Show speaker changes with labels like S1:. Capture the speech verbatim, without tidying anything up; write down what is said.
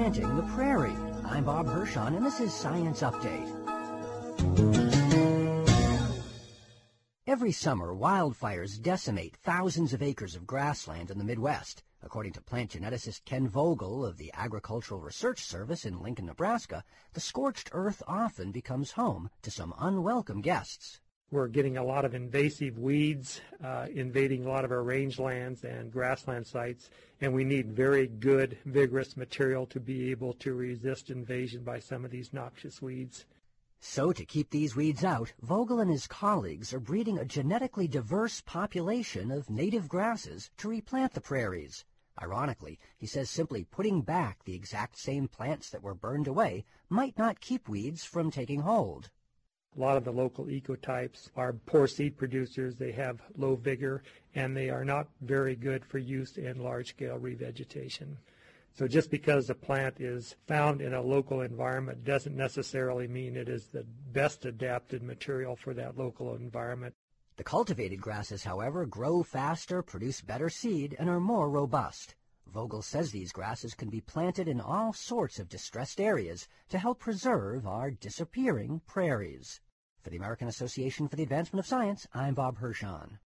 S1: replanting the prairie. I'm Bob Hirschon, and this is Science Update. Every summer, wildfires decimate thousands of acres of grassland in the Midwest. According to plant geneticist Ken Vogel of the Agricultural Research Service in Lincoln, Nebraska, the scorched earth often becomes home to some unwelcome guests.
S2: We're getting a lot of invasive weeds uh, invading a lot of our rangelands and grassland sites, and we need very good, vigorous material to be able to resist invasion by some of these noxious weeds.
S1: So to keep these weeds out, Vogel and his colleagues are breeding a genetically diverse population of native grasses to replant the prairies. Ironically, he says simply putting back the exact same plants that were burned away might not keep weeds from taking hold.
S2: A lot of the local ecotypes are poor seed producers. They have low vigor, and they are not very good for use in large-scale revegetation. So just because a plant is found in a local environment doesn't necessarily mean it is the best adapted material for that local environment.
S1: The cultivated grasses, however, grow faster, produce better seed, and are more robust. Vogel says these grasses can be planted in all sorts of distressed areas to help preserve our disappearing prairies. For the American Association for the Advancement of Science, I'm Bob Hirschon.